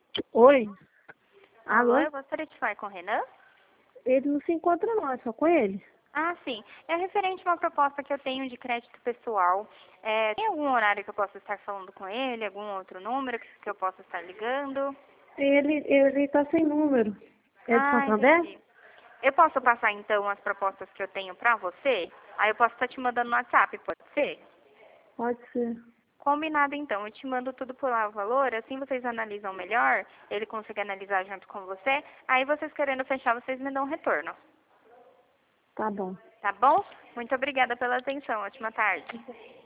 Oi? Alô, Alô? eu gostaria de falar com o Renan? Ele não se encontra não, é só com ele. Ah, sim. É referente a uma proposta que eu tenho de crédito pessoal. Tem algum horário que eu possa estar falando com ele? Algum outro número que eu possa estar ligando? Ele tá sem número. É de Ah, Santander? entendi. Eu posso passar então as propostas que eu tenho pra você? Aí eu posso estar te mandando no WhatsApp, pode ser? Pode ser. Combinado então, eu te mando tudo por lá o valor, assim vocês analisam melhor, ele consegue analisar junto com você, aí vocês querendo fechar, vocês me dão um retorno. Tá bom. Tá bom? Muito obrigada pela atenção, ótima tarde.